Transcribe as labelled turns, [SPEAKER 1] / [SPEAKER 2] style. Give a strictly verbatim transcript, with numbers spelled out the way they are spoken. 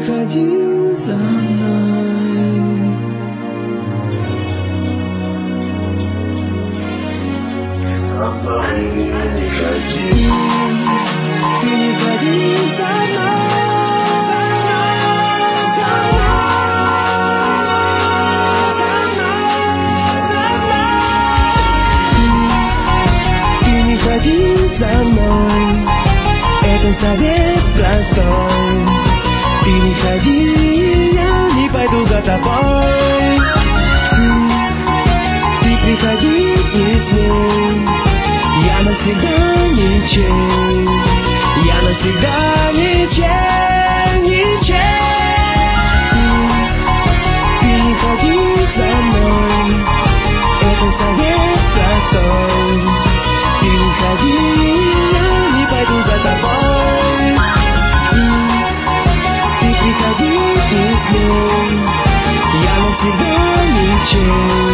[SPEAKER 1] приходи за мной.
[SPEAKER 2] За мной не ходи.
[SPEAKER 1] Ты не ходи за мной. Ты не ходи за мной. Это совет простой. Ты не ходи, я не пойду за тобой. Ты приходи, не смей. Я навсегда ничей. Я навсегда ничей, ничей. Ты не ходи за мной. Это совет простой. Ты не ходи, я не пойду за тобой. Ты приходи, не смей. Я навсегда ничей.